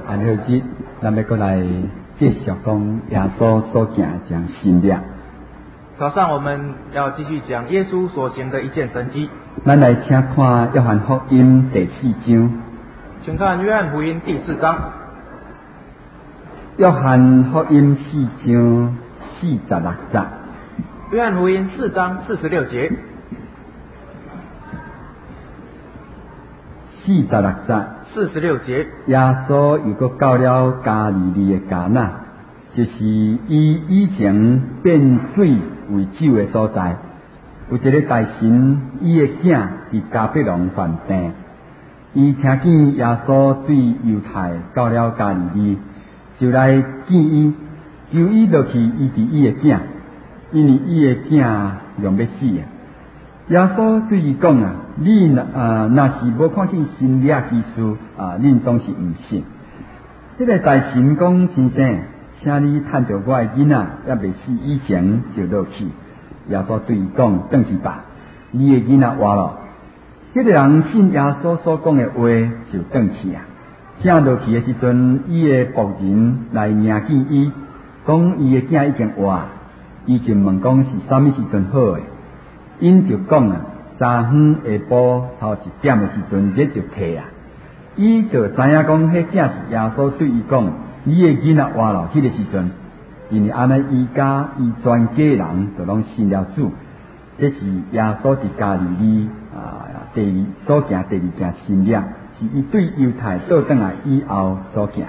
安好日，咱要过来继续讲耶稣所行的这样神迹。 早上我们要继续讲耶稣所行的一件神迹。 咱来请看约翰福音第4章。 请看约翰福音第4章。 约翰福音4章46节。 约翰福音4章46节。46节。 耶稣又搁到了加利利的迦纳，就是伊以前变水为酒的所在。有一个大臣，伊的囝伫加百农犯病，伊听见耶稣对犹太到了加利利，就来见伊，求伊落去医治伊的囝，因为伊的囝用要死啊。耶稣对伊讲啊，你若是无看见神力奇事恁总是毋信。这个大臣讲，先生，请你趁着我的囡仔还未死以前就落去。耶稣对伊讲，转去吧，你的囡仔活了。这个人信耶稣所讲的话，就转去啊。正落去的时阵，伊的仆人来迎见伊，讲伊的囝已经活，伊就问讲是啥物时阵好的。因就讲啊，昨昏下晡头1点的时阵，日就退啊。伊就知影讲，迄正是耶稣对伊讲，你的囡仔活了。迄个时阵，因为安尼伊家伊全家人就拢信了主。这是耶稣伫加利利所行第2件神迹，是伊对犹太倒转来以后所行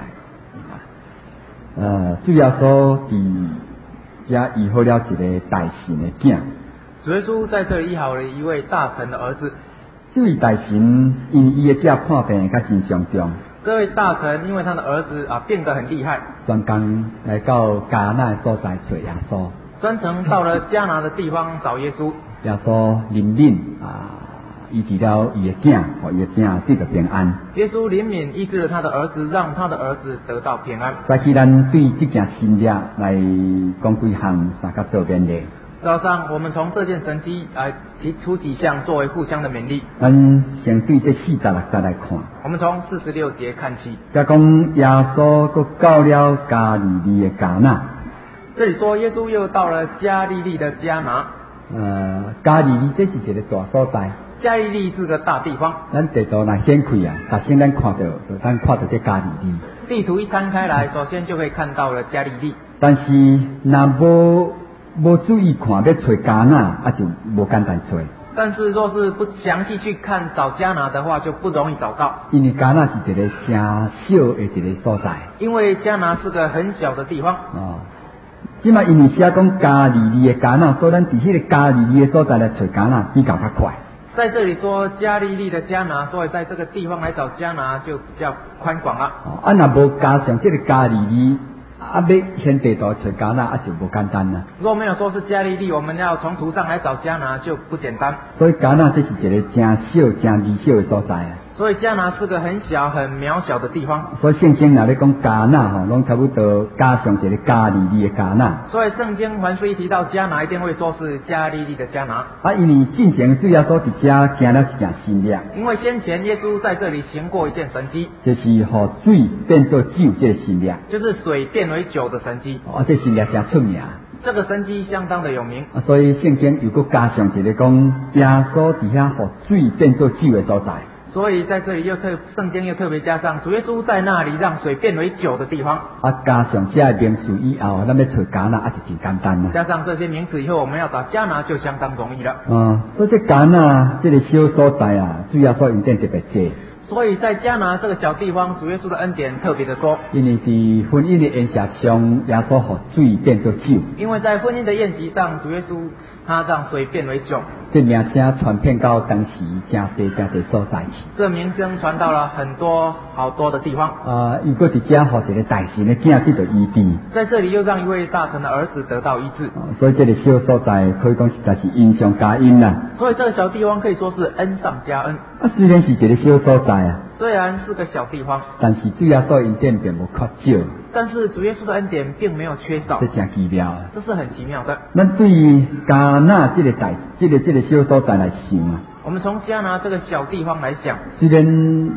的。主耶稣伫遮医好了一个大臣的囝。 主耶稣在这里医好了一位大臣的儿子。 这位大臣因为伊的囝破病较真严重， 这位大臣因为他的儿子病得很厉害， 专工来到迦纳的所在找耶稣， 专程到了迦拿的地方找耶稣。 耶稣怜悯医治了伊的囝，互伊的囝得到平安。 耶稣怜悯医治了他的儿子，让他的儿子得到平安。 再去咱对这件神迹来讲几项3个做勉励。 早上我们从这件神迹来提出几项作为互相的勉励。 咱先对这46节来看。 我们从46节看起。 再讲耶稣搁到了加利利的迦纳。 这里说耶稣又到了加利利的迦拿。 加利利这是一个大所在。 加利利是个大地方。 咱地图若掀开啊，首先咱看到这加利利。 地图一摊开来，首先就可以看到了加利利。 但是若无注意看，要找迦纳就无简单找。 但是若是不详细去看找迦拿的话，就不容易找到。 因为迦纳是一个真小的一个所在。 因为迦拿是个很小的地方。 即嘛因为写讲加利利的迦纳，所以咱伫迄个加利利的所在来找迦纳比较较快。 在这里说加利利的迦拿，所以在这个地方来找迦拿就比较宽广了。 若无加上这个加利利，要先地图找迦纳就无简单啦。 如果没有说是加利利，我们要从图上来找迦拿就不简单。 所以迦纳这是一个真小、真微小的所在。 所以迦拿是个很小、很渺小的地方。 所以圣经若咧讲迦纳拢差不多加上一个加利利的迦纳。 所以圣经凡是一提到迦拿，一定会说是加利利的迦拿。 因为进前主耶稣伫遮行了一件神迹。 因为先前耶稣在这里行过一件神迹， 就是互水变做酒这个神迹。 就是水变为酒的神迹。 这神迹真出名。 这个神迹相当的有名。 所以圣经又搁加上一个讲耶稣伫遐互水变做酒的所在。 所以在这里圣经又特别加上主耶稣在那里让水变为酒的地方。 加上这些名词以后，咱要找迦纳就真简单啦。 加上这些名词以后，我们要找迦拿就相当容易了。 所以这迦纳这个小所在主要说恩典特别多。 所以在迦拿这个小地方，主耶稣的恩典特别的多。 因为伫婚姻的宴席上，耶稣互水变做酒。 因为在婚姻的宴席上，主耶稣他让水变为酒。 这名声传遍到当时真侪所在去。 这名声传到了很多好多的地方。 又搁伫遮互一个大臣的囝得到医治。 在这里又让一位大臣的儿子得到医治。 所以这个小所在可以讲实在是恩上加恩啦。 所以这个小地方可以说是恩上加恩。 虽然是一个小所在虽然是个小地方， 但是主耶稣恩典并无缺少。 但是主耶稣的恩典并没有缺少。 这真奇妙。 这是很奇妙的。 咱对迦纳这个小所在来想我们从迦拿这个小地方来想， 虽然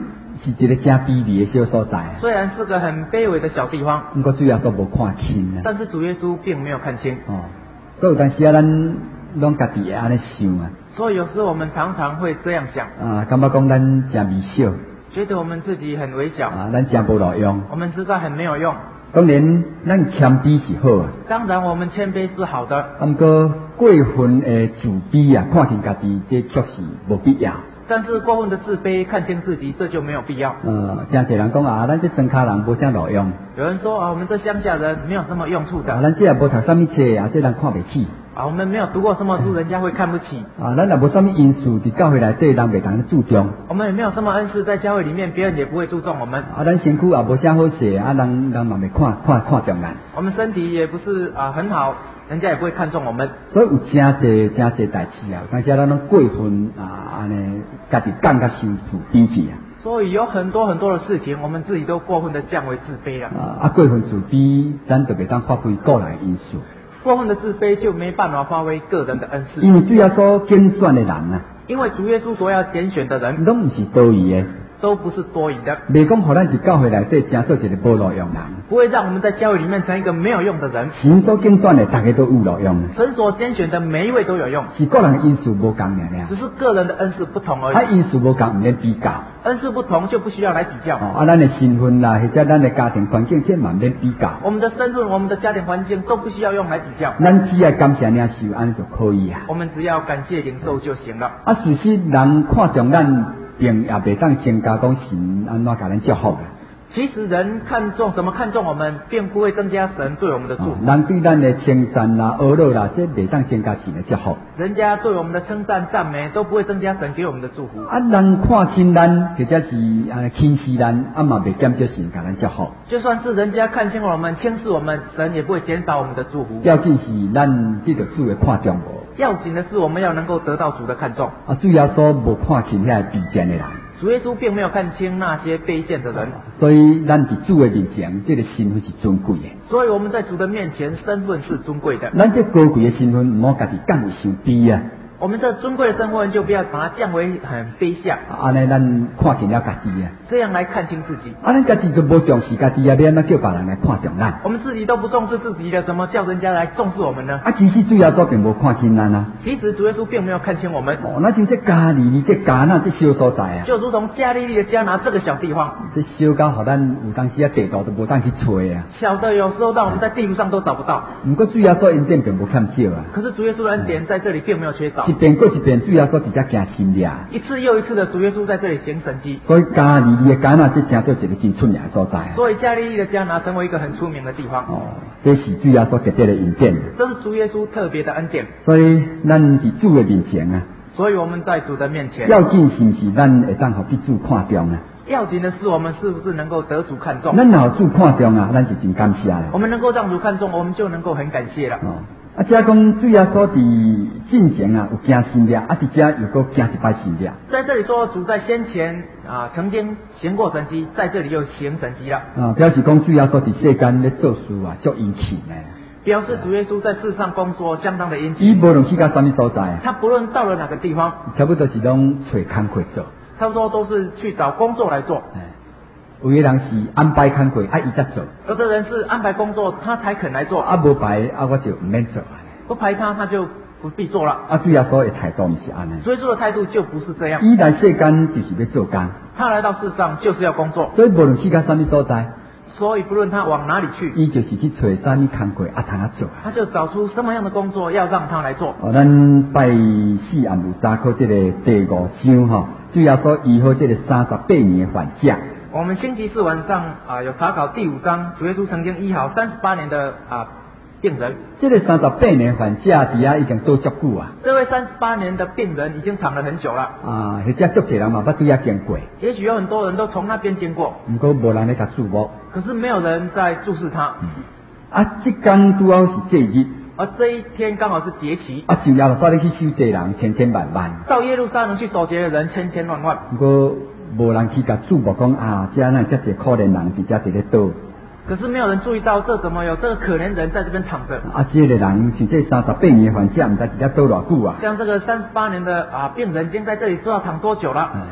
是一个真卑微的小所在。 虽然是个很卑微的小地方， 不过主耶稣无看清啊。 但是主耶稣并没有看清。 所以有当时咱拢家己会安尼想啊。 所以有时我们常常会这样想。 感觉讲咱真微小。 觉得我们自己很微小。 咱真无路用。 我们实在很没有用。 当然，咱谦卑是好啊。 当然，我们谦卑是好的。 不过过分的自卑啊，看清家己，这确实无必要。 但是过分的自卑，看清自己，这就没有必要。 真侪人讲咱这庄稼人无啥路用。 有人说我们这乡下人没有什么用处的。 咱这也无读什么册这人看不起。 我们没有读过什么书，人家会看不起。 咱也无什么因素伫教会内底，人袂当注重。 我们也没有什么恩赐在教会里面，别人也不会注重我们。 咱身躯也无啥好势，人嘛袂看重咱。 我们身体也不是很好，人家也不会看重我们。 所以有真侪代志啊，但是咱拢过分安尼，家己感觉伤自卑去啊。 所以有很多的事情，我们自己都过分的降为自卑了。 过分自卑，咱就袂当发挥个人因素。 过分的自卑就没办法发挥个人的恩赐。 因为主耶稣拣选的人啊， 因为主耶稣所要拣选的人， 拢唔是多余的， 都不是多余的。 袂讲，互咱伫教会内底真做一个无路用人， 不会让我们在教会里面成一个没有用的人。 神所拣选的，大家都有路用。 神所拣选的每一位都有用， 是个人的因素无共尔， 只是个人的恩赐不同而已。 因素无共，唔免比较。 恩赐不同就不需要来比较。 咱的身份啦，或者咱的家庭环境，这嘛唔免比较。 我们的身份、我们的家庭环境都不需要用来比较。 咱只要感谢领受，安尼就可以啊。 我们只要感谢领受就行了。 事实人看重咱，并也袂当增加讲神安怎甲咱祝福啦。 其实人怎么看重我们，并不会增加神对我们的祝福。 人对咱的称赞啦、阿乐啦，这袂当增加神的祝福。 人家对我们的称赞、赞美都不会增加神给我们的祝福。 人看轻咱，或者是轻视咱，嘛袂减少神甲咱祝福。 就算是人家看轻我们、轻视我们，神也不会减少我们的祝福。 要紧是咱得到主的看重无。 要紧的是我们要能够得到主的看重。 主耶稣无看轻遐卑贱的人。 主耶稣并没有看清那些卑贱的人， 所以咱伫主的面前，这个身份是尊贵的。 所以我们在主的面前，身份是尊贵的。 咱这高贵的身份，唔好家己降为伤卑啊。 我们这尊贵的身份就不要把它降为很卑下。 安尼咱看清了家己啊。 这样来看清自己。 咱家己就无重视家己啊，要安怎叫别人来看重咱？ 我们自己都不重视自己的，怎么叫人家来重视我们呢？ 其实主耶稣并无看清咱啊。 其实主耶稣并没有看清我们。 那像这加利利、这迦纳这小所在啊， 就如同加利利的迦拿这个小地方， 这小到互咱有当时地图都无当去找啊。 小的有时候到我们在地图上都找不到。 不过主耶稣恩典并无欠少啊。 可是主耶稣的恩典在这里并没有缺少。 一遍过一遍，主耶稣直接行神迹。 一次又一次的主耶稣在这里行神迹。 所以加利利的迦纳这真做一个真出名的所在。 所以加利利的迦拿成为一个很出名的地方。 这是主耶稣特别的恩典。 这是主耶稣特别的恩典。 所以咱伫主的面前啊。 所以我们在主的面前。 要紧是不是咱会当互主看重啊？ 要紧的是我们是不是能够得主看重？ 咱若主看重啊，咱就真感谢了。 我们能够让主看重，我们就能够很感谢了。 这讲主耶稣伫进前啊有行神迹，伫这又搁行一摆神迹。 在这里说主在先前曾经行过神迹，在这里又行神迹了。 表示讲主耶稣伫世间咧做事啊，足殷勤呢。 表示主耶稣在世上工作相当的殷勤。 伊无论去到什么所在， 他不论到了哪个地方， 差不多是拢找工课做。 差不多都是去找工作来做。 有的人是安排工课，伊才做； 有的人是安排工作，他才肯来做。 无排，我就唔免做。 不排他就不必做了。 主耶稣的态度唔是安尼。 所以说的态度就不是这样。 伊来世间就是要做工。 他来到世上就是要工作。 所以无论去到什么所在， 所以不论他往哪里去， 伊就是去找什么工课通做。 他就找出什么样的工作要让他来做。 咱拜四暗午早课这个第5章主耶稣医好这个38年的患者。 我们星期四晚上有查考第5章，主耶稣曾经医好38年的病人。 这个38年患者伫遐已经多足久啊。 这位38年的病人已经躺了很久了。 或者足侪人嘛捌对遐经过。 也许有很多人都从那边经过。 不过无人咧甲注目。 可是没有人在注视他。 这天拄好是节日。 而这一天刚好是节期。 就耶路撒冷去守节人千千万万。 到耶路撒冷去守节的人千千万万。 不过无人去甲注目讲这那这些可怜人伫遮伫咧倒。 可是没有人注意到，这怎么有这个可怜人在这边躺着？ 这个人像这38年的患者，唔知伫遮倒偌久啊？ 像这个38年的病人，已经在这里不知道躺多久了。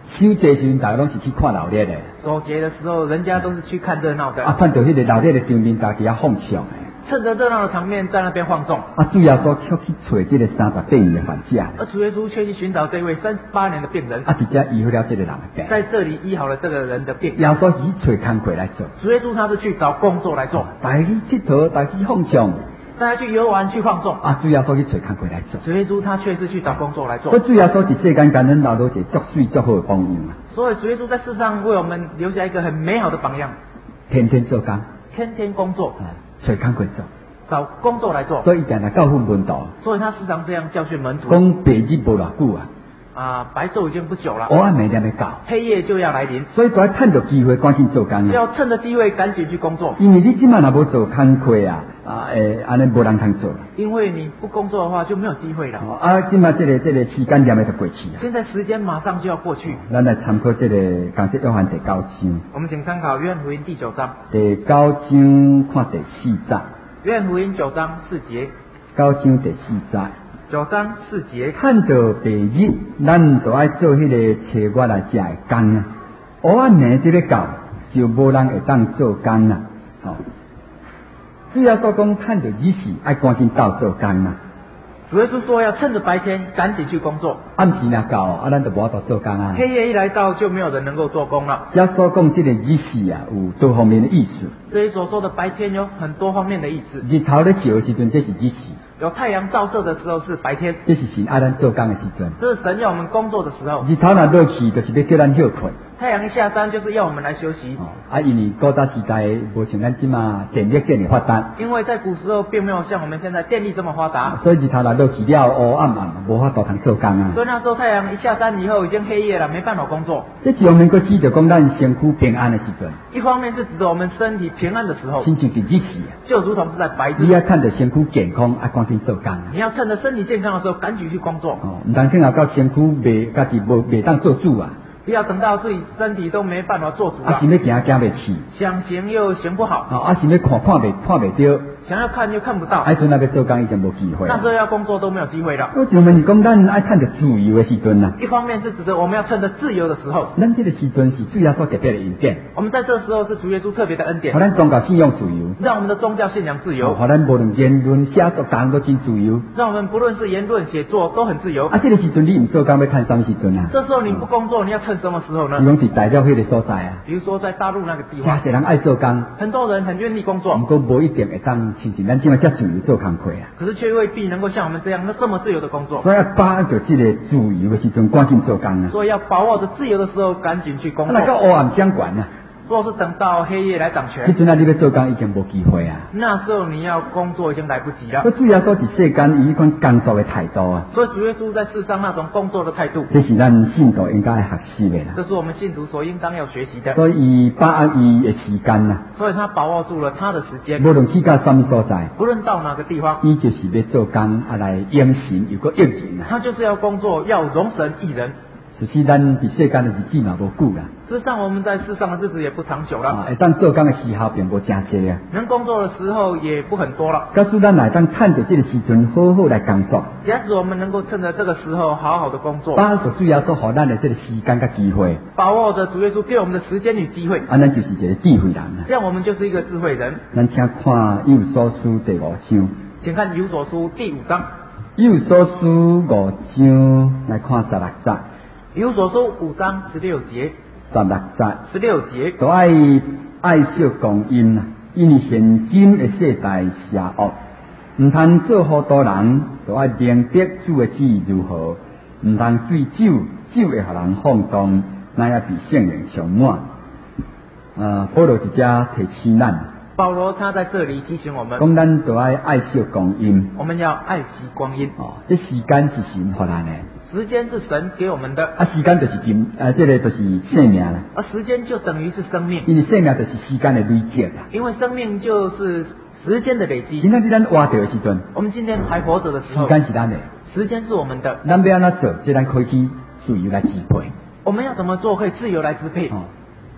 守节时阵，大家拢是去看闹热的。 守节的时候，人家都是去看热闹的。 看到迄个闹热的场面，家己也放松的。 趁着热闹的场面，在那边放纵。 主耶稣却去找这个38年的患者。 而主耶稣却去寻找这位38年的病人。 直接医好了这个人的病。 在这里医好了这个人的病。 耶稣是去找工课来做。 主耶稣他是去找工作来做。 大家去佚佗，大家去放松。 大家去游玩去放纵。 主耶稣去找工课来做。 主耶稣他却是去找工作来做。 所以主耶稣在世间感恩老多一个足水足好的榜样。 所以主耶稣在世上为我们留下一个很美好的榜样。 天天做工。 天天工作。 找工课做。 找工作来做。 所以常常教训门徒。 所以他时常这样教训门徒。 讲白日无偌久白昼已经不久了。 黑暗明天要到。 黑夜就要来临。 所以都要趁着机会赶紧做工。 要趁着机会赶紧去工作。 因为你今晚若无做工课安尼无人通做。 因为你不工作的话就没有机会了。 今晚这个时间点要就过去了。 现在时间马上就要过去。 咱来参考这个讲约翰第9章。 我们请参考约翰福音第9章。 第9章看第4节。 约翰福音9章4节。 9章第4节。 9章4节。 看到白日，咱就爱做迄个找我来食的工黑暗暝这个到，就无人会当做工啦。主要说讲看到日时，爱赶紧到做工啦。 主耶稣说要趁着白天赶紧去工作。 暗时若到，咱就无法度做工啊。 黑夜一来到，就没有人能够做工了。 这所讲这个日时有多方面的意思。 这里所说的白天有很多方面的意思。 日头咧照的时阵，这是日时。 有太阳照射的时候是白天。 这是神爱咱做工的时阵。 这是神要我们工作的时候。 日头若落去，就是要叫咱休困。 太阳一下山，就是要我们来休息。 因为古早时代无像咱今嘛电力这么发达。 因为在古时候并没有像我们现在电力这么发达。 所以日头若落去了，黑暗暗，无法度通做工啊。 所以那时候太阳一下山以后，已经黑夜了，没办法工作。 这一方面佫指着讲咱身躯平安的时阵。 一方面是指着我们身体平安的时候。 亲像伫日时就如同是在白日。 你要看着身躯健康，赶紧做工。 你要趁着身体健康的时候，赶紧去工作。 唔通等到身躯家己未当做主啊。 不要等到自己身体都没办法做主了。 是要行袂去。 想行又行不好。 是要看袂到。 想要看又看不到。 阵那要做工已经无机会。 那时候要工作都没有机会了。 我就问你讲，咱爱趁着自由的时阵啊。 一方面是指着我们要趁着自由的时候。 咱这个时阵是主要所特别的恩典。 我们在这时候是主耶稣特别的恩典。 让咱宗教信仰自由。 让我们的宗教信仰自由。 让咱无论言论、写作、讲都真自由。 让我们不论是言论、写作都很自由。 这个时阵你唔做工要趁什么时阵啊？ 这时候你不工作，你要趁什么时候呢？ 是大陆迄个所在啊。 比如说在大陆那个地方。 真侪人爱做工。 很多人很愿意工作。 不过无一定会当亲像咱今麦遮自由做工课啊。 可是却未必能够像我们这样这么自由的工作。 所以要把握着这个自由的时阵，赶紧做工啊。 所以要把握着自由的时候，赶紧去工作。 那个黑暗相关啊。 若是等到黑夜来掌权， 你要做工已经无机会啊。 那时候你要工作已经来不及了。 所以主要说伫世间以一款工作的态度啊。 所以主耶稣在世上那种工作的态度， 这是咱信徒应该学习的啦。 这是我们信徒所应当要学习的。 所以伊把握伊的时间啊。 所以他把握住了他的时间。 无论去到什么所在， 不论到哪个地方， 伊就是要做工来应神又个益人啊。 他就是要工作，要容神益人。 只是咱伫世间的日子嘛无久啦。 事实上，我们在世上的日子也不长久了。 当做工的时候并无真多啊。 能工作的时候也不很多了。 假使咱来当趁着这个时阵好好来工作。 假使我们能够趁着这个时候好好的工作， 把握主要所予咱的这个时间甲机会， 把握着主耶稣给我们的时间与机会， 咱就是一个智慧人啊。 这样我们就是一个智慧人。 咱请看以弗所书第5章。 请看以弗所书第5章。 以弗所书5章来看16节。 以弗所书5章16节。16节。 都爱惜光阴啊，因为现今的世代邪恶，唔通做糊涂人，都爱明白主的旨意如何，唔通醉酒，酒会予人放荡，乃要被圣灵充满。保罗一家提醒咱。 保罗他在这里提醒我们， 讲咱都爱惜光阴。 我们要爱惜光阴。 这时间是神给咱的。 时间是神给我们的。 时间就是这个就是生命啦。 时间就等于是生命。 因为生命就是时间的累积啦。 因为生命就是时间的累积。 今天咱活着的时阵， 我们今天还活着的时候， 时间是咱的。 时间是我们的。 咱要安怎做？这咱可以去自由来支配。 我们要怎么做可以自由来支配？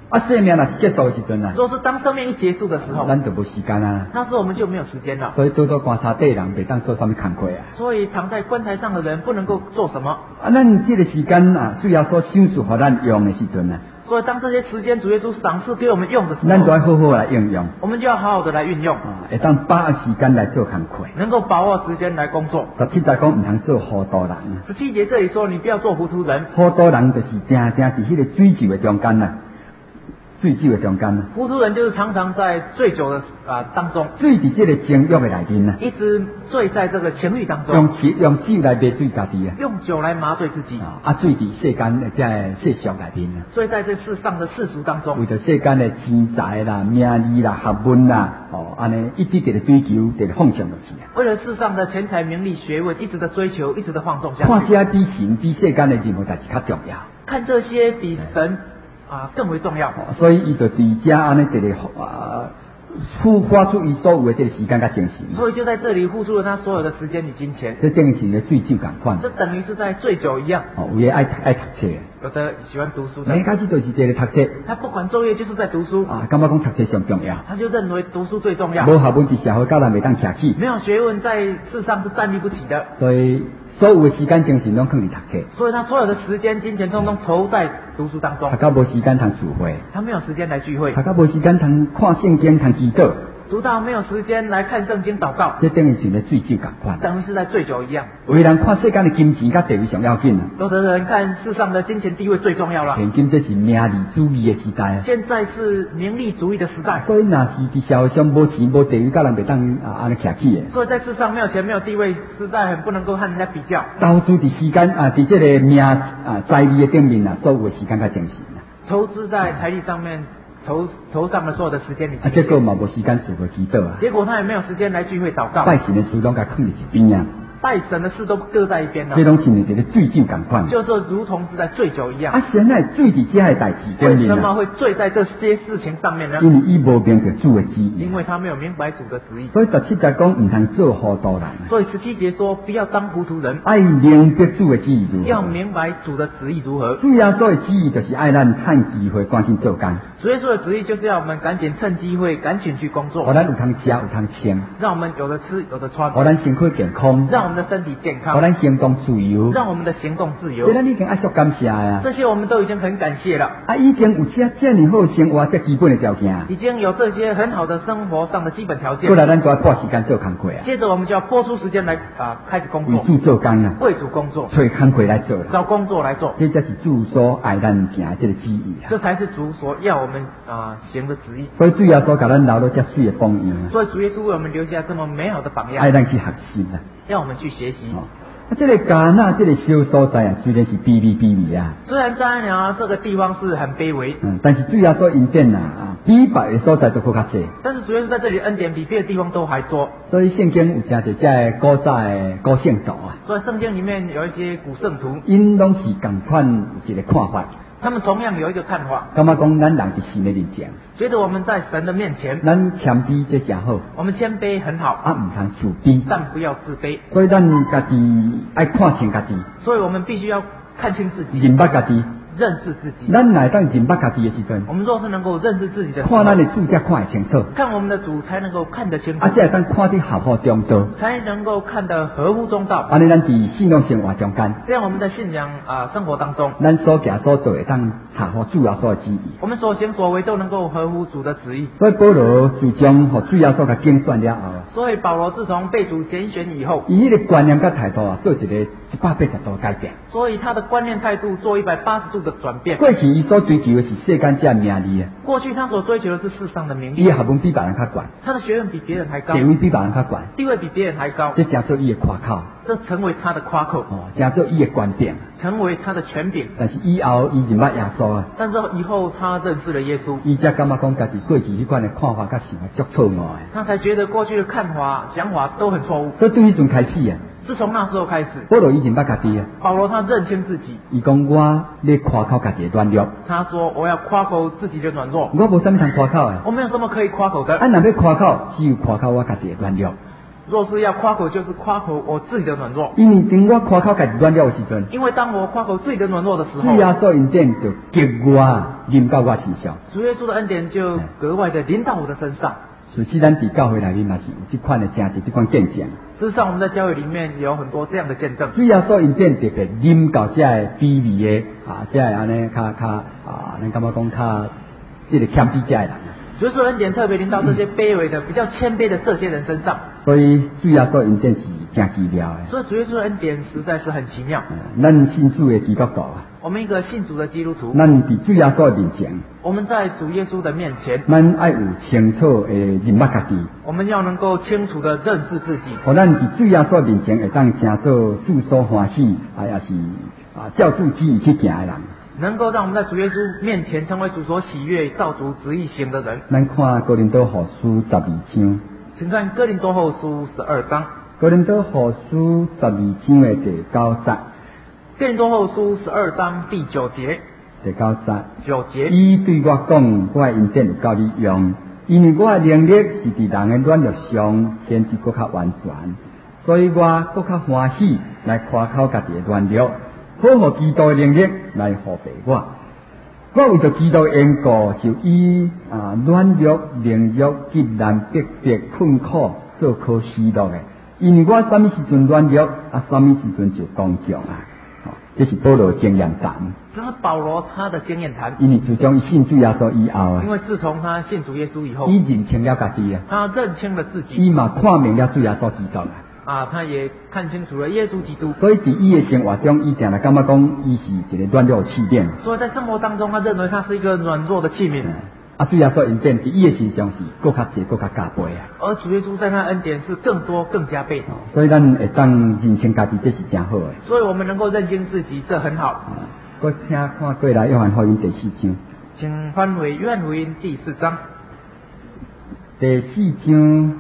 生命若是结束的时阵啊， 若是当生命一结束的时候， 咱就无时间啊。 那时候我们就没有时间了。 所以做到棺材底人，袂当做啥物工课啊。 所以躺在棺材上的人不能够做什么。 咱这个时间啊，主要所享受互咱用的时阵啊， 所以当这些时间主耶稣赏赐给我们用的时咱就候， 要好好来应用。 我们就要好好的来运用， 会当把握时间来做工课。 能够把握时间来工作。 17节讲唔通做糊涂人。 17节这里说，你不要做糊涂人。 糊涂人就是正正伫迄个醉酒的中间啦，醉酒的中间啦。 糊涂人就是常常在醉酒的当中， 醉伫这个情欲的内面啦， 一直醉在这个情欲当中， 用酒来迷醉家己啊， 用酒来麻醉自己， 醉伫世间的这世俗内面啊， 醉在这世上的世俗当中， 为着世间的钱财啦、名利啦、学问啦，安尼一直在追求，在放纵落去啊。 为了世上的钱财、名利、学问，一直的追求，一直的放纵下去。 看这比神、比世间的任何代志较重要。 看这些比神更为重要。 所以伊就伫遮安尼一个花出伊所有的这个时间甲精神。 所以就在这里付出了他所有的时间与金钱。 这等于是咧醉酒共款。 这等于是在醉酒一样。 有的爱读册。 有的喜欢读书的。 每开始就是在咧读册。 他不管昼夜就是在读书。 感觉讲读册上重要。 他就认为读书最重要。 无学问伫社会教人袂当徛起。 没有学问在世上是站立不起的。 所以所有的时间精神拢放伫读册。 所以他所有的时间、金钱，通通投在读书当中。 读到无时间通聚会。 他没有时间来聚会。 读到无时间通看圣经、通祈祷。 读到没有时间来看圣经祷告， 这等于是咧醉酒共款， 等于是在醉酒一样。 有的人看世间的金钱甲地位上要紧啊， 有的人看世上的金钱地位最重要了。 现今这是名利主义的时代啊， 现在是名利主义的时代。 所以若是伫社会上无钱无地位，甲人袂当安尼徛起的。 所以在世上没有钱没有地位，实在很不能够和人家比较。 投资伫时间伫这个名财力的顶面啊，所有的时间甲精神啊， 投资在财力上面。投上了所有的时间里， 结果嘛无时间聚会祈祷啊。 结果他也没有时间来聚会祷告。 拜神的事拢甲放伫一边啊。 拜神的事都搁在一边了。 这拢是一个醉酒共款。 就是如同是在醉酒一样。 神乃醉伫这些代志顶面啊。 为什么会醉在这些事情上面呢？ 因为伊无明白主的旨意。 因为他没有明白主的旨意。 所以17节讲唔通做糊涂人。 所以17节说不要当糊涂人。 爱明白主的旨意如何？ 要明白主的旨意如何？ 主耶稣的旨意就是爱咱趁机会赶紧做工。 主耶稣的旨意就是要我们赶紧趁机会赶紧去工作。 互咱有通吃有通穿。 让我们有的吃有的穿。 互咱身躯健康。 让我们的身体健康。 互咱行动自由。 让我们的行动自由。 这咱已经爱足感谢呀。 这些我们都已经很感谢了。 已经有这样好生活这基本的条件。 已经有这些很好的生活上的基本条件。 过来咱就要拨时间做工课啊。 接着我们就要拨出时间来开始工作。 为主做工啊。 为主工作。 找工课来做了。 找工作来做。 这才是主所爱咱行这个旨意啊。 这才是主所要我们行的旨意。 所以主耶稣给咱留了这水的榜样。 所以主耶稣为我们留下这么美好的榜样。 爱咱去学习啊。 要我们去学习。 这个迦纳这个小所在啊，虽然是卑微啊。 虽然迦南这个地方是很卑微， 但是主耶稣恩典比别的所在都更较多。 但是主耶稣在这里恩典比别的地方都还多。 所以圣经有真侪这古早的古圣徒啊。 所以圣经里面有一些古圣徒， 因拢是同款一个看法。 他们同样有一个看法。 感觉讲咱人伫神的面前。 觉得我们在神的面前。 咱谦卑这真好。 我们谦卑很好。 唔通自卑。 但不要自卑。 所以咱家己爱看清家己。 所以我们必须要看清自己。 认捌家己。 认识自己。 咱乃当认捌家己的时阵， 我们若是能够认识自己的时候， 看咱的主才看得清楚。 看我们的主才能够看得清楚。 这当看得合乎中道。 才能够看得合乎中道。 安尼咱伫信仰生活中间， 这样我们在信仰生活当中， 咱所行所做会当合乎主耶稣的旨意。 我们所行所为都能够合乎主的旨意。 所以保罗自从和主耶稣给拣选了后， 所以保罗自从被主拣选以后， 伊迄个观念甲态度做一个180度改变。 所以他的观念态度做180度的转变。 过去伊所追求的是世间这名利啊。 过去他所追求的是世上的名利。 伊的学问比别人较悬。 他的学问比别人还高。 地位比别人较悬。 地位比别人还高。 这成做伊的夸口。 这成为他的夸口。 成做伊的观点。 成为他的权柄。 但是以后伊认捌耶稣啊。 但是以后他认识了耶稣。 伊才感觉讲家己过去迄款的看法甲想法足错误的。 他才觉得过去的看法想法都很错误。 所以从迄阵开始啊。 自从那时候开始， 保罗已经捌家己啊。 保罗他认清自己。 伊讲我咧夸口家己的软弱。 他说我要夸口自己的软弱。 我无啥物通夸口的。 我没有什么可以夸口的。 若要夸口，只有夸口我家己的软弱。 若是要夸口，就是夸口我自己的软弱。 因为当我夸口家己软弱的时阵， 因为当我夸口自己的软弱的时候， 主耶稣恩典就激我临到我身上。 主耶稣的恩典就格外的临到我的身上。 所以咱伫教会内面嘛是有这款的真实这款见证。 事实上，我们在教会里面有很多这样的见证。 主耶稣恩典特别临到这个卑微的这个安尼较咱感觉讲较这个谦卑这个人。 主耶稣恩典特别临到这些卑微的、比较谦卑的这些人身上。 所以主耶稣恩典是真奇妙的。 所以主耶稣的恩典实在是很奇妙。 咱信主的基督徒啊， 我们一个信主的基督徒， 咱伫主耶稣面前， 我们在主耶稣的面前， 咱爱有清楚的认识家己。 我们要能够清楚的认识自己， 互咱伫主耶稣面前会当成做主所欢喜，也是照主旨意去行的人。 能够让我们在主耶稣面前成为主所喜悦、照主旨意行的人。 咱看哥林多后书12章， 请看哥林多后书12章。 哥林多后书12章的第9節。 哥林多后书12章第9節。 第9節。 9節。 伊對我講，我的恩典有夠你用，因為我的能力是伫人的軟弱上顯得更較完全，所以我更較歡喜來誇口家己的軟弱，好互基督的能力來護庇我。我為着基督的緣故，就以軟弱、凌辱、急難、逼迫、困苦做可喜樂的，因為我什麼時陣軟弱，什麼時陣就剛強啊！這是保羅經驗談。 這是保羅他的經驗談。 因為自從信主耶穌以後啊， 因為自從他信主耶穌以後， 伊認清了家己啊， 他認清了自己， 伊嘛看明了主耶穌基督啊， 他也看清楚了耶穌基督。 所以在伊的生活中，伊定來感覺講，伊是一個軟弱的器皿。 所以在生活當中，他認為他是一個軟弱的器皿。 主耶穌恩典在伊的身上是更較多、更較加倍啊。 而主耶穌在他恩典是更多、更加倍。 所以咱會當認清家己，這是真好的。 所以我們能夠認清自己，這很好。 我請看過來約翰福音第4章。 請翻回約翰福音第4章。 第4章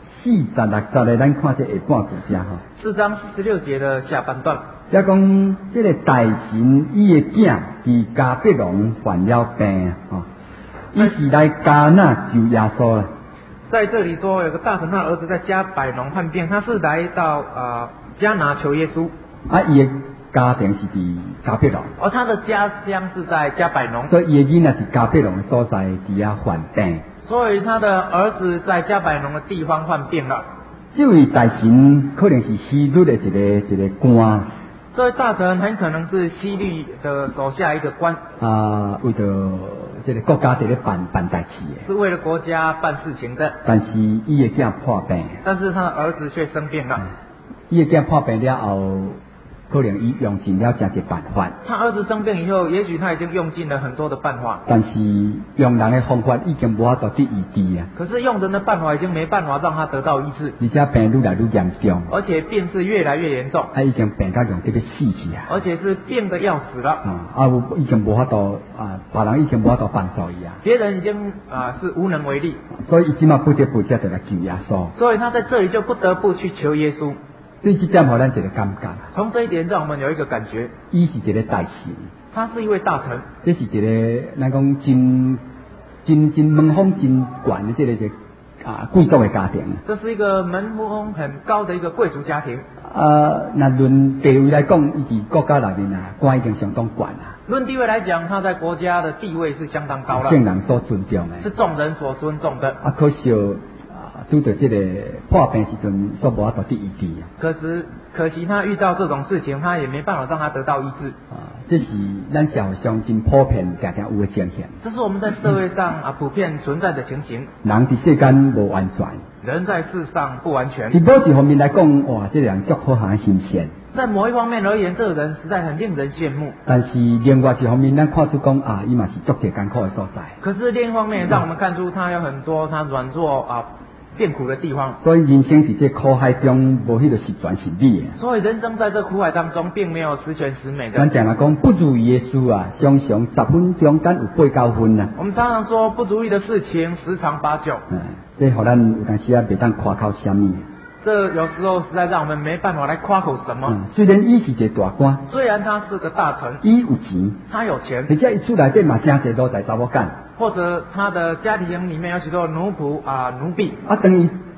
46節，咱看這下半句者吼。 4章46節的下半段。 也講這個大神伊的囝佇迦百農患了病吼。伊是來迦納救耶穌啦。 在這裡說，有個大臣，他兒子在迦百農患病，他是來到迦拿求耶穌。 伊的家庭是佇迦百農。而他的家鄉是在迦百農。 所以伊的囡仔佇迦百農的所在佇遐患病。 所以他的兒子在迦百農的地方患病了。 這位大臣可能是希律的一個官。 這位大臣很可能是希律的手下一個官。 為着這個國家在咧辦代志的。 是為了國家辦事情的。 但是伊的囝破病。 但是他的兒子卻生病了。 伊的囝破病了後，可能伊用盡了真濟辦法。 他兒子生病以後，也許他已經用盡了很多的辦法。 但是用人的方法已經無法度得醫治啊。 可是用人的辦法已經沒辦法讓他得到醫治。 而且病愈來愈嚴重。 而且病是越來越嚴重。 已經病到用得要死去啊。 而且是病得要死了。 已經無法度別人已經無法度幫助伊啊。 別人已經是無能為力。 所以伊即馬不得不才就來求耶穌。 所以他在這裡就不得不去求耶穌。 所以這點互咱一個感覺。 從這一點讓我們有一個感覺。 伊是一個大神。 他是一位大臣。 這是一個咱講真門風真懸的這個貴族的家庭。 這是一個門風很高的一個貴族家庭。 那論地位來講，伊喺國家內面官已經相當懸啦。 論地位來講，他在國家的地位是相當高了。 眾人所尊重的。 是眾人所尊重的。 可惜拄着這個破病時陣，所無法度得醫治。 可惜他遇到這種事情，他也沒辦法讓他得到醫治。 這是咱社會上真普遍常常有的情形。 這是我們在社會上普遍存在的情形。 人在世間無完全。 人在世上不完全。 在某一方面來講，哇，這個人足好行新鮮。 在某一方面而言，這個人實在很令人羨慕。 但是另外一方面，咱看出講伊嘛是足濟艱苦的所在。 可是另一方面，讓我們看出他有很多他軟弱變苦的地方。 所以人生在這苦海中，無迄個十全十美的。 所以人生在這苦海當中，並沒有十全十美的。 咱常常講不如意的事常常10分中間有8、9分啊。 我們常常說不如意的事情十常八九。 這互咱有當時袂當誇口什麼。 這有時候實在讓我們沒辦法來誇口什麼。 雖然伊是一個大官， 雖然他是個大臣， 伊有錢， 他有錢， 而且伊厝內底嘛真濟都在查某囝， 或者他的家庭裡面有許多奴僕奴婢。 等於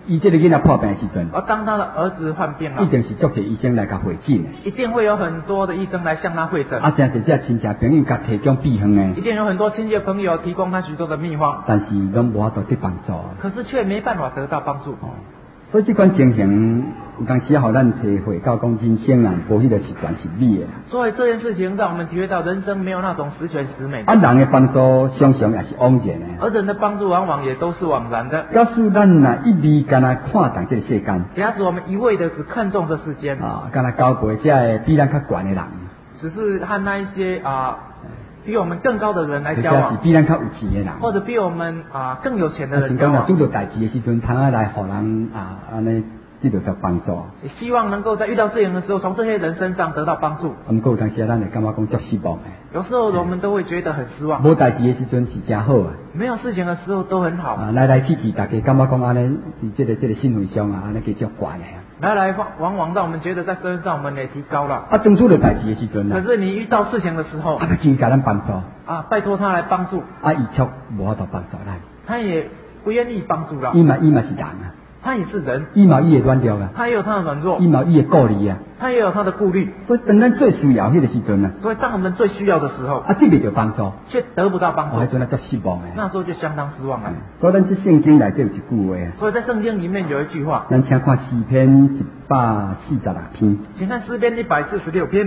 伊这个囡仔破病的时阵， 而当他的儿子患病了一，定是足多医生来甲会诊的。 一定会有很多的医生来向他会诊， 真侪只亲戚朋友甲提供秘方的， 一定有很多亲戚朋友提供他许多的秘方， 但是拢无法度得帮助。 可是却没办法得到帮助。 所以这款情形，有当时互咱体会到讲人生啊，无迄个习惯是美的。 所以这件事情让我们体会到人生没有那种十全十美的， 人的帮助常常也是枉然的。 而人的帮助往往也都是枉然的。 假使咱啊一味干那看重这个世间， 假使我们一味的只看重这世间， 干那交陪这个比咱较悬的人， 只是和那一些比我们更高的人来交或者是往， 比咱较有钱的人， 或者比我们更有钱的人是讲啊， 交往， 拄到代志的时阵，通啊来互人安尼得到得帮助。 也希望能够在遇到事情的时候，从这些人身上得到帮助。 不过有当时咱会感觉讲足失望的。 有时候我们都会觉得很失望， 无代志的时阵是真好啊。 没有事情的时候都很好， 来来去去，大家感觉讲安尼，这个身份上安尼叫足怪的。 来来往往让我们觉得在身份上我们也提高了。 当初的代志的时阵可是你遇到事情的时候， 他去甲咱帮助， 拜托他来帮助， 伊却无法度帮助咱。 他也不愿意帮助了。 伊嘛是人啊， 他也是人， 伊嘛伊的软弱啊， 他也有他的软弱， 伊嘛伊的顾虑啊， 他也有他的顾虑。 所以当咱最需要迄个时阵啊， 所以当我们最需要的时候， 得不到帮助， 却得不到帮助， 迄阵足失望的。 那时候就相当失望了。 所以咱这圣经内底有一句话啊， 所以在圣经里面有一句话， 咱请看诗篇146篇。 请看诗篇146篇。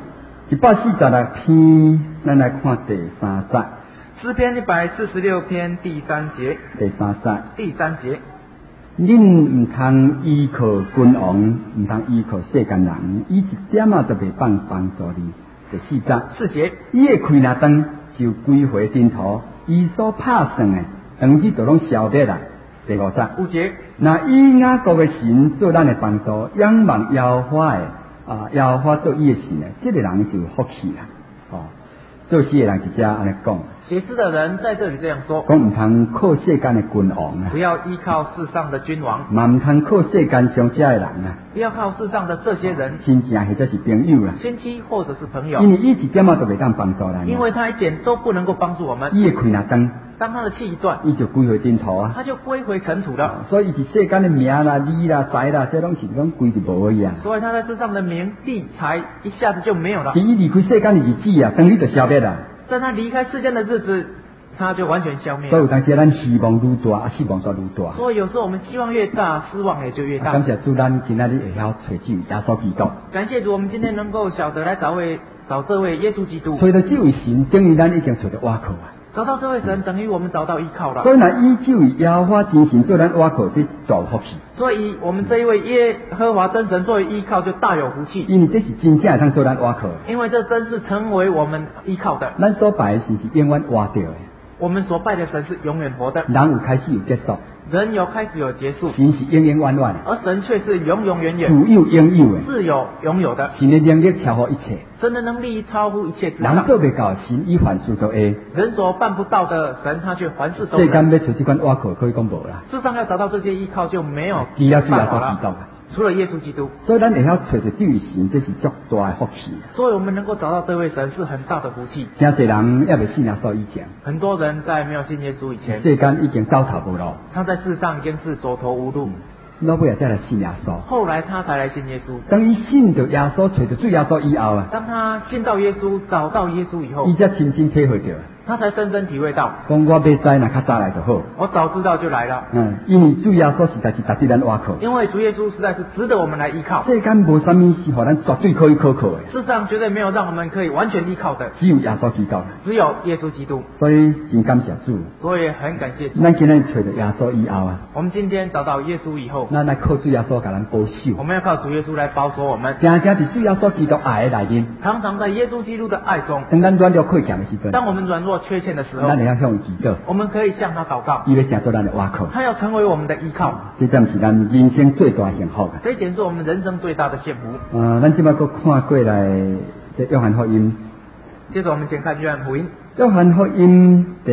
146篇，咱来看第3节。 诗篇146篇第3节。 第3节。 第3节。 恁唔通依靠君王，唔通依靠世间人，伊一点都袂帮助你。第4节。伊的开那灯就归回顶头，伊所拍算的，当时就拢消灭啦。第5节。那以雅各的神做咱的帮助，仰望耶和华的耶和华做伊的神的，这个人就有福气啦。做诗的人就这安尼讲。 写诗的人在这里这样说： 讲唔通靠世间的君王啊， 不要依靠世上的君王， 嘛唔通靠世间上遮的人啊， 不要靠世上的这些人， 亲戚或者是朋友啦， 亲戚或者是朋友， 因为伊一点都袂当帮助咱， 因为他一点都不能够帮助我们。 伊会开那灯， 当他的气一断， 伊就归回顶头啊， 他就归回尘土了。 所以是世间的名啦、利啦、财啦，这拢是拢归就无去啊。 所以他在世上的名、地、财一下子就没有了。 伊离开世间的日子啊，当日就消灭啦。 在他离开世间的日子，他就完全消灭了。 所以有当时咱希望愈大，失望就愈大。 所以有时候我们希望越大，失望也就越大。 感谢主，咱今仔日会晓找主耶稣基督。 感谢主，我们今天能够晓得来找这位耶稣基督。 找到这位神，等于咱已经找到倚靠啊。 找到这位神，等于我们找到依靠了。 所以呢，依旧以耶和华真神做咱倚靠，这大福气。 所以我们这一位耶和华真神作为依靠，就大有福气。 因为这是真正会通做咱倚靠。 因为这真是成为我们依靠的。 咱所拜的神是永远活着的。 我们所拜的神是永远活的。 人有开始有结束， 人有开始有结束， 神是永永远远的， 而神却是永永远远， 自有永有的， 自有拥有的。 神的能力超乎一切， 神的能力超乎一切之上。 人做不到，神以凡事都会。 人所办不到的，神他却凡事都能。 世间要找这款倚靠，可以讲无啦。 世上要找到这些依靠就没有除了主耶稣办法基督了，除了耶稣基督。 所以咱会晓找到这位神，这是足大的福气。 所以我们能够找到这位神是很大的福气。 真侪人也未信耶稣以前， 很多人在没有信耶稣以前， 世间已经走投无路， 他在世上已经是走投无路。 老尾也再来信耶稣， 后来他才来信耶稣。 当伊信到耶稣，找到主耶稣以后啊， 当他信到耶稣，找到耶稣以后， 伊才亲身体会到， 他才深深体会到， 讲我要知若较早来就好。 我早知道就来了。 因为主耶稣实在是值得咱倚靠。 因为主耶稣实在是值得我们来依靠。 世间无啥物是互咱绝对可以可靠的。 世上绝对没有让我们可以完全依靠的， 只有耶稣基督。 只有耶稣基督。 所以真感谢主。 所以很感谢主。 咱今日找到耶稣以后啊， 我们今天找到耶稣以后， 咱来靠主耶稣甲咱保守。 我们要靠主耶稣来保守我们。 常常伫主耶稣基督爱的内面， 常常在耶稣基督的爱中。 当咱软弱亏欠的时阵， 当我们软弱缺欠的时候， 咱会晓向伊祈祷。 我们可以向他祷告。 伊要成做咱的倚靠。 他要成为我们的依靠。 这点是咱人生最大幸福。 这一点是我们人生最大的幸福。 咱即摆佫看过来这约翰福音。 接着我们先看约翰福音。 约翰福音第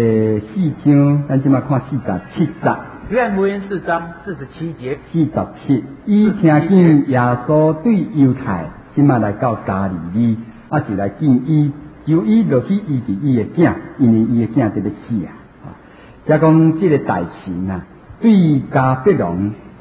4章，咱即摆看47节。 约翰福音4章47节。 47，伊听见耶稣对犹太，即摆来到加利利，就来见伊，求伊落去医治伊的囝，因为伊的囝就要死啊。则讲这个大神啊，对加百农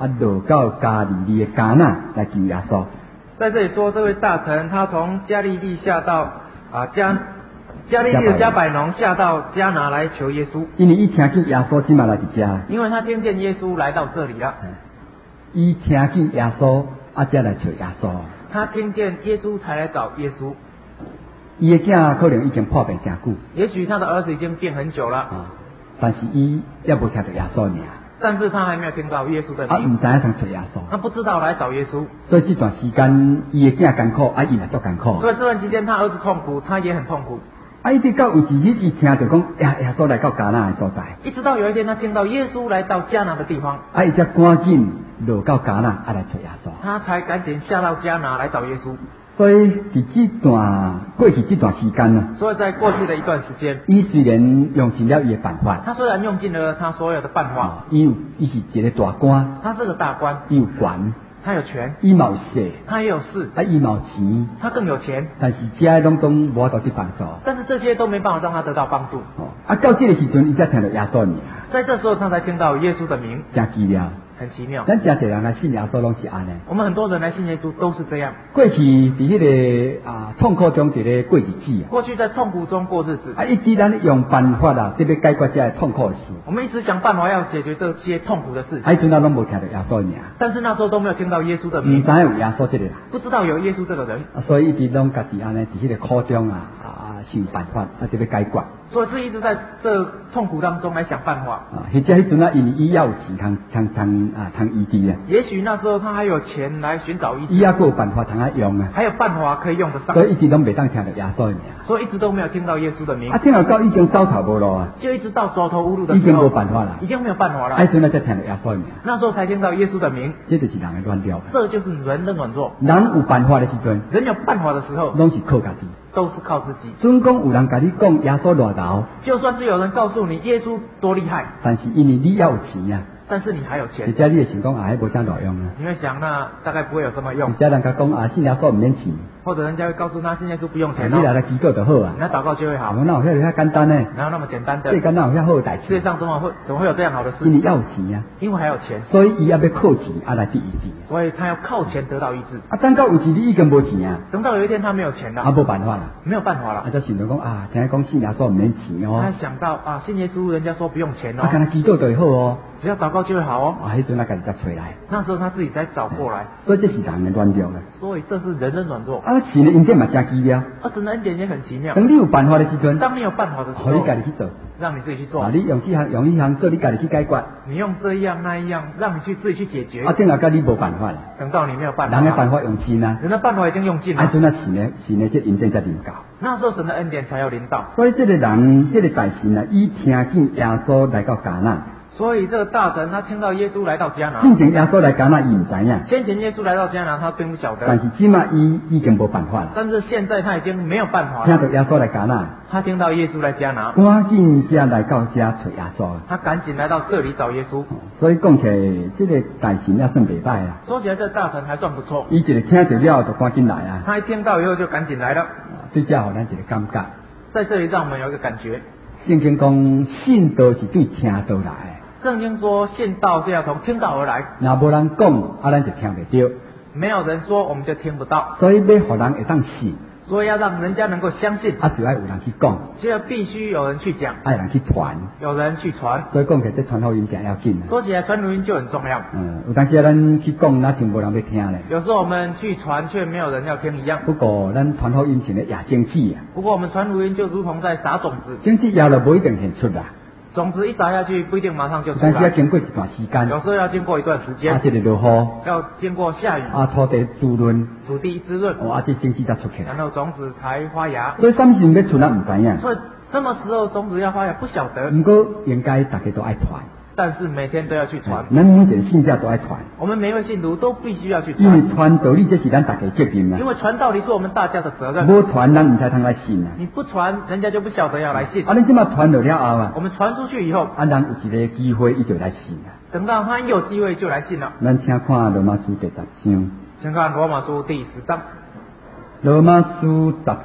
落到加利利的迦纳来救耶稣。 在这里说，这位大臣他从加利利下到加利利的加百农下到迦拿来求耶稣， 因为伊听见耶稣即马来伫遮， 因为他听见耶稣来到这里了。 伊听见耶稣才来找耶稣。 他听见耶稣才来找耶稣。 伊的囝可能已经破病真久， 也许他的儿子已经病很久了， 但是伊也无听到耶稣名， 但是他还没有听到耶稣的名， 唔知影通找耶稣， 他不知道来找耶稣。 所以这段时间伊的囝艰苦，伊嘛足艰苦。 所以这段期间他儿子痛苦，他也很痛苦。 一直到有一日，伊听着讲耶稣来到迦纳的所在， 一直到有一天他听到耶稣来到迦拿的地方， 伊才赶紧落到迦纳来找耶稣， 他才赶紧下到迦拿来找耶稣。 所以伫过去这段时间呢， 所以在过去的一段时间， 伊虽然用尽了伊的办法， 他虽然用尽了他所有的办法， 伊是一个大官， 他是个大官， 伊有权， 他有权， 伊嘛有势， 他也有势， 伊嘛有钱， 他更有钱， 但是这拢都无法度去帮助。 但是这些都没办法让他得到帮助。 到这个时阵，伊才听到耶稣名， 在这时候他才听到耶稣的名， 真奇妙。 很奇妙。 咱真侪人来信耶稣拢是安尼。 我们很多人来信耶稣都是这样。 过去伫迄个痛苦中伫咧过日子过去在痛苦中过日子。 一直咱用办法特别解决这痛苦的事。 我们一直想办法要解决这些痛苦的事情。 迄阵咱拢无听到耶稣名。 但是那时候都没有听到耶稣的名。 唔知有耶稣这个人。 不知道有耶稣这个人。 所以一直拢家己安尼伫迄个苦中想办法特别解决。 所以是一直在这痛苦当中来想办法。 或者迄阵因为伊也有钱通医治啊。 也许那时候他还有钱来寻找医治。 伊也有办法通用啊。 还有办法可以用得上。 所以一直拢未当听到耶稣的名。 所以一直都没有听到耶稣的名。 听到已经走投无路啊。 就一直到走投无路的时候。 已经无办法了。 已经没有办法了。 迄阵才听到耶稣的名。 那时候才听到耶稣的名。 这就是人的软弱。 这就是人的软弱。 人有办法的时阵。 人有办法的时候。 拢是靠家己。 都是靠自己。 准讲有人甲你讲耶稣偌大， 就算是有人告诉你耶稣多厉害， 但是因为你也有钱啊， 但是你还有钱， 而且你会想讲还无啥路用啊。 你会想那大概不会有什么用。 而且人家讲信耶稣唔免钱， 或者人家会告诉他信耶稣不用钱。 你来祈祷就好啊， 你来祷告就会好。 那有遐简单呢？ 哪有那么简单的？ 世间哪有遐好代志？ 世界上怎么会有这样好的事？ 因为要有钱啊， 因为还有钱， 所以伊也要靠钱来得医治。 所以他要靠钱得到医治。 等到有钱你已经无钱啊， 等到有一天他没有钱了， 无办法了， 没有办法了。 就想到讲听讲信耶稣唔免钱哦。 他想到信耶稣人家说不用钱哦， 跟他祈祷就会好哦， 只要祷告就会好哦。 迄阵家己才找来， 那时候他自己才找过来。 所以这是人的软弱啊。 所以这是人的软弱。 神的恩典嘛真奇妙。 神的恩典也很奇妙。 等你有办法的时阵， 当你有办法的时候， 你家己去做， 让你自己去做。 你用一项做，你家己去解决。 你用这样那一样，让你自己去解决。 等下到你无办法了。 等到你没有办法， 人的办法用尽啊。 人的办法已经用尽了。 阵神的这恩典才临到。 那时候神的恩典才要临到。 所以这个人，这个大神伊听见耶稣来到迦纳。 所以这个大臣他听到耶稣来到迦拿。 先前耶稣来迦纳伊唔知影。 先前耶稣来到迦拿，他并不晓得。 但是起码伊已经无办法了。 但是现在他已经没有办法了。 听到耶稣来迦纳。 他听到耶稣来迦拿， 赶紧来到这找耶稣。 他赶紧来到这里找耶稣。 所以讲起来，这个大神也算袂歹啊。 说起来，这大臣还算不错。 伊一个听到了就赶紧来啊。 他一听到以后就赶紧来了。 对这互咱一个感觉。 在这里让我们有一个感觉。 圣经讲信道是对听道来。 圣经说信道是要从听道而来。 若无人讲，咱就听袂到。 没有人说，我们就听不到。 所以要互人会当信。 所以要让人家能够相信， 就要有人去讲， 就要必须有人去讲， 有人去传， 有人去传。 所以讲起这传福音真要紧。 说起来，传福音就很重要。 有当时咱去讲，那就无人要听咧。 有时候我们去传，却没有人要听一样。 不过咱传福音前咧也争气啊。 不过我们传福音就如同在撒种子， 争气也了不一定现出啦。 种子一撒下去，不一定马上就出来。 但是要经过一段时间。 有时候要经过一段时间。 这个落雨。 要经过下雨。 土地滋润。 土地滋润。 这经济才出去。 然后种子才发芽。 所以什么时候要出咱唔知影。 所以什么时候种子要发芽不晓得。 不过应该大家都爱传。 但是每天都要去传。 咱每一个信者都爱传。 我们每一位信徒都必须要去传。 因为传道理这是咱大家责任啊。 因为传道理是我们大家的责任。 无传咱唔才通来信啊。 你不传，人家就不晓得要来信。 咱即马传了后啊。 我们传出去以后， 人有一个机会，伊就来信啊。 等到他有机会就来信了。 咱请看罗马书第10章。 请看罗马书第10章。 罗马书10章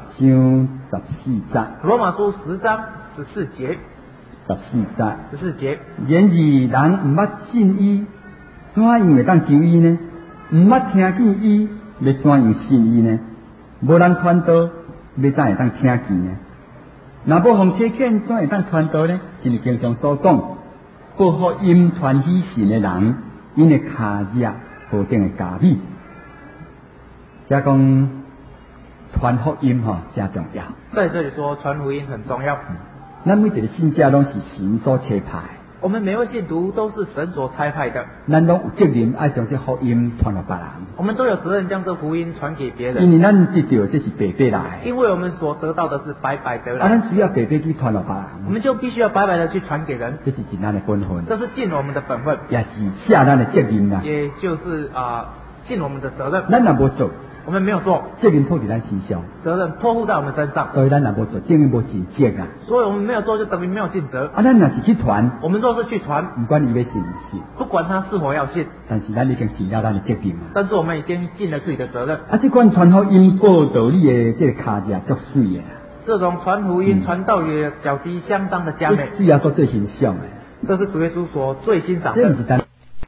14节。 罗马书10章14节。 14节。 言然而人唔捌信伊， 怎样会当救伊呢？毋捌听见伊，要怎样信伊呢？无人传道，要怎会当听见呢？若无互车见，怎会当传道呢？就是经常所讲，报福音传喜信的人，因的骹热头顶的加米，即讲传福音真重要。 在这里说传福音很重要。 咱每一个信者拢是神所差派。 我们每位信徒都是神所差派的， 咱拢有责任爱将这福音传给别人。 我们都有责任将这福音传给别人， 因为咱得到这是白白来， 因为我们所得到的是白白得来， 咱需要白白去传给别人， 我们就必须要白白的去传给人， 这是尽咱的本分， 这是尽我们的本分， 也是下咱的责任啦， 也就是尽我们的责任。 咱若无做， 我们没有做， 责任托伫咱身上， 责任托付在我们身上， 所以咱若无做，等于无尽责啊。 所以我们没有做，就等于没有尽责。 咱若是去传， 我们若是去传， 不管伊要信唔信， 不管他是否要信， 但是咱已经尽了咱的责任啊。 但是我们已经尽了自己的责任。 这款传福音报道理的这个卡架足水的， 这种传福音、传道理的脚迹相当的佳美， 水啊，做最欣赏的， 这是主耶稣所最欣赏的。 这不是单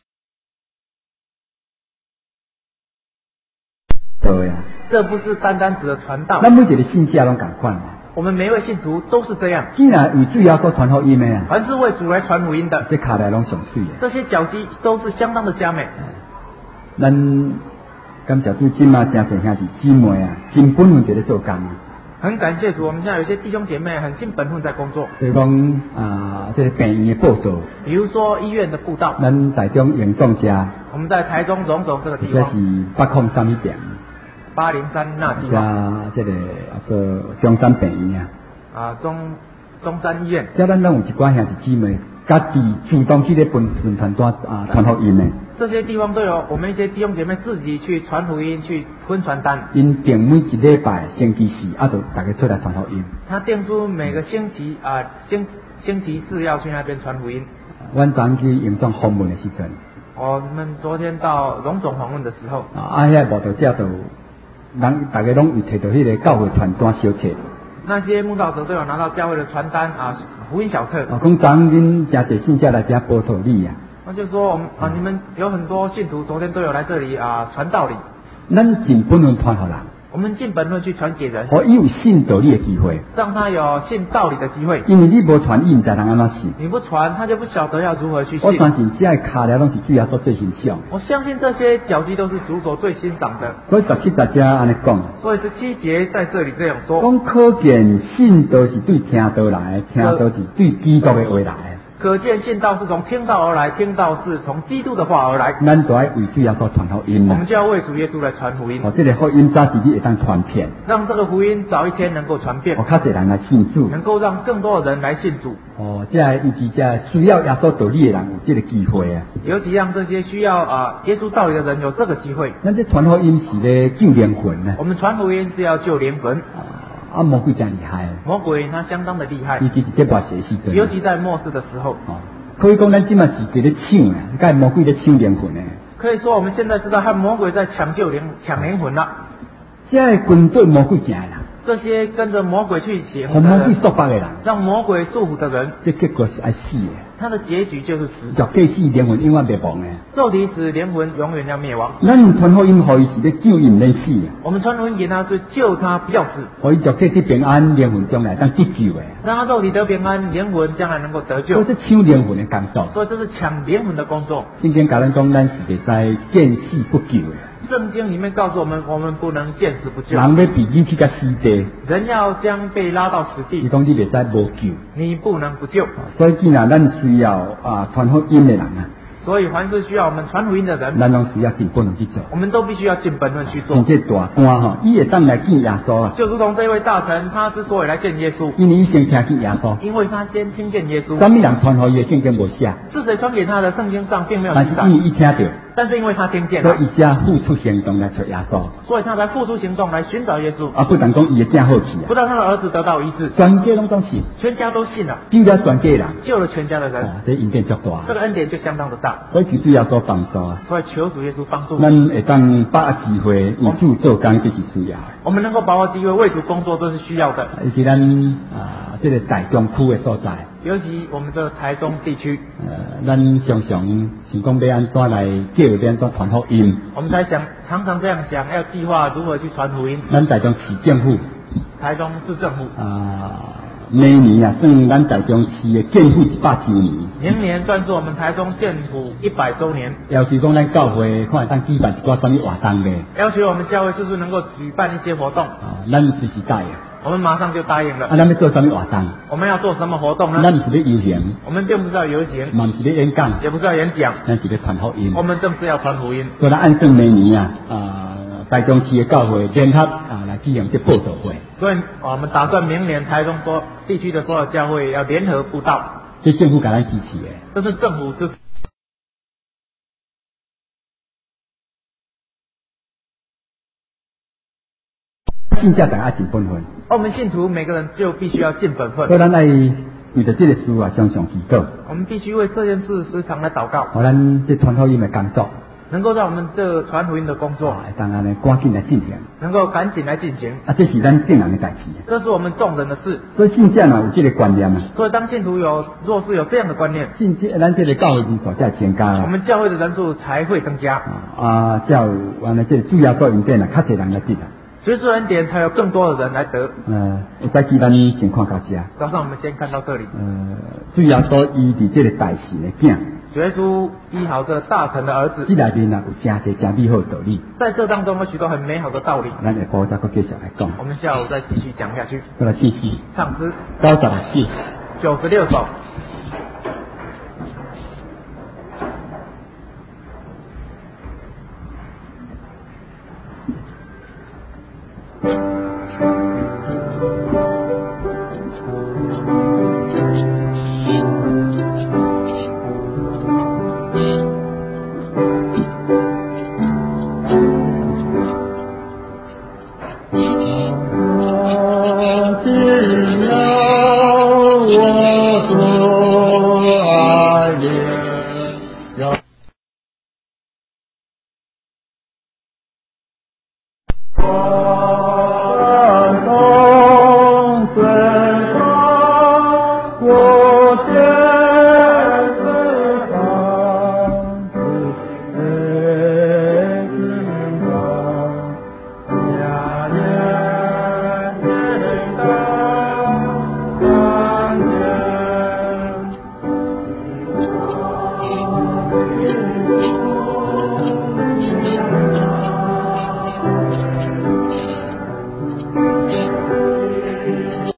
对呀。 这不是单单指的传道， 咱每一个信者拢共款嘛。 我们每一位信徒都是这样。 既然为主要所传福音的啊， 凡是为主来传福音的， 这卡来拢上水的。 这些脚迹都是相当的佳美。 咱感谢主，今啊真侪兄弟姊妹啊，尽本分在咧做工啊。 很感谢主，我们现在有些弟兄姐妹很尽本分在工作。 比如讲这个病院的报道， 比如说医院的布道， 咱台中永壮家， 我们在台中荣总这个地这方， 是803病。 803那地方加这个做中山病院中山医院， 这咱有一寡兄弟姊妹，家己主动去咧分传单传福音的。 这些地方都有我们一些弟兄姐妹自己去传福音，去分传单。 因定每一礼拜星期四，就大家出来传福音。 他定出每个星期星期四要去那边传福音。 阮昨去永壮访问的时阵， 我们昨天到荣总访问的时候， 遐无道者就人大家拢有摕到迄个教会传单小册。 那些慕道者都有拿到教会的传单福音小册。 讲昨恁真侪信者来遮报道理啊。 那就说你们有很多信徒昨天都有来这里传道理。 咱尽本分传互人。 我们尽本分去传给人， 伊有信道理的机会， 让他有信道理的机会。 因为你无传，伊唔知人安怎信。 你不传，他就不晓得要如何去信。 我相信这些卡了拢是主要所最欣赏。 我相信这些脚迹都是主所最欣赏的。 所以17节安尼讲。 所以17节在这里这样说。 讲可见信道是对听道来，听道是对基督的话来。 可见信道是从听道而来，听道是从基督的话而来。 咱就要为主要所传福音我们就要为主耶稣来传福音。 这个福音早时你会当传遍， 让这个福音早一天能够传遍。 较侪人来信主， 能够让更多的人来信主。 尤其这需要耶稣道理的人有这个机会啊。 尤其让这些需要耶稣道理的人有这个机会。 咱这传福音是咧救灵魂呢。 我们传福音是要救灵魂。 魔鬼真厉害。 魔鬼他相当的厉害。 尤其是在末世时阵。 尤其在末世的时候。 可以讲，咱今嘛是在咧抢啊，甲魔鬼咧抢灵魂呢。 可以说，我们现在知道和魔鬼在抢灵魂了。 这跟对魔鬼行啦。 这些跟着魔鬼去结婚的人，魔鬼束缚的人， 让魔鬼束缚的人， 这结果是要死的。 他的结局就是死。 肉体死，灵魂永远袂亡的。 肉体死，灵魂永远要灭亡。 咱传福音，互伊是咧救伊唔免死啊。 我们传福音给他是救他不要死。 互伊肉体得平安，灵魂将来当得救的。 让他肉体得平安，灵魂将来能够得救。 所以这抢灵魂的工作。 所以这是抢灵魂的工作。 圣经教咱讲，咱是会使见死不救的。 圣经里面告诉我们，我们不能见死不救。 人要被举去到死地， 人要将被拉到死地。 伊讲你袂使无救， 你不能不救。 所以既然咱需要传福音的人啊。 所以凡是需要我们传福音的人， 咱拢需要尽本分去做。 我们都必须要尽本分去做。 像这大官伊会当来见耶稣啊。 就如同这位大臣，他之所以来见耶稣， 因为伊先听见耶稣， 因为他先听见耶稣。 什么人传予伊的圣经无写？ 是谁传给他的圣经上并没有记载？ 但是因为伊听到， 但是因为他听见了， 所以伊才付出行动来找耶稣。 所以他才付出行动来寻找耶稣。 不但讲伊的正好去啊， 不但他的儿子得到医治， 全家拢都信， 全家都信了， 救了全家人， 救了全家的人。 这恩典足大， 这个恩典就相当的大。 所以求主耶稣帮助啊！ 所以求主耶稣帮助。 咱会当把握机会为主做工，这是需要的。 我们能够把握机会为主工作，这是需要的。 尤其咱这个大中区的所在。 尤其我们这台中地区， 咱常常想讲要安怎来叫要安怎传福音。 我们常常这样想，要计划如何去传福音。 咱台中市政府， 台中市政府明年啊，算咱台中市的建府100周年。 明年算是我们台中建府100周年。 要求讲咱教会看会当举办一寡什么活动的。 要求我们教会是不是能够举办一些活动？ 咱随时答应。 我们马上就答应了。 咱要做什么活动？ 我们要做什么活动呢？ 咱不是咧游行， 我们并不是要游行， 嘛不是咧演讲， 也不是要演讲， 咱是咧传福音。 我们正是要传福音。 所以咱按正明年台中市的教会联合来举行这布道会。 所以我们打算明年台中地区的所有教会要联合布道。 这政府给咱支持的。 这是政府支持。 信者大家尽本分。 我们信徒每个人就必须要尽本分。 所以咱爱为着这个事啊，常常祈祷。 我们必须为这件事时常来祷告。 好，咱这传福音的工作， 能够让我们这传福音的工作， 当然呢，赶紧来进行。 能够赶紧来进行。 这是咱众人的代志。 这是我们众人的事。 所以信者呢有这个观念啊。 所以当信徒若是有这样的观念， 咱这个教会人数才增加了。 我们教会的人数才会增加。 才有完了这主要做恩典啊，较侪人来得啊。 随着恩典，才有更多的人来得。 再记咱先看到这。 早上我们先看到这里。 主要所医治这个大神的囝。 耶稣医好这大臣的儿子。 这里面啊有真侪真美好的道理。 在这当中有许多很美好的道理。 咱下晡再继续来讲。 我们下午再继续讲下去。 再来继续。 唱诗 96首。 96首。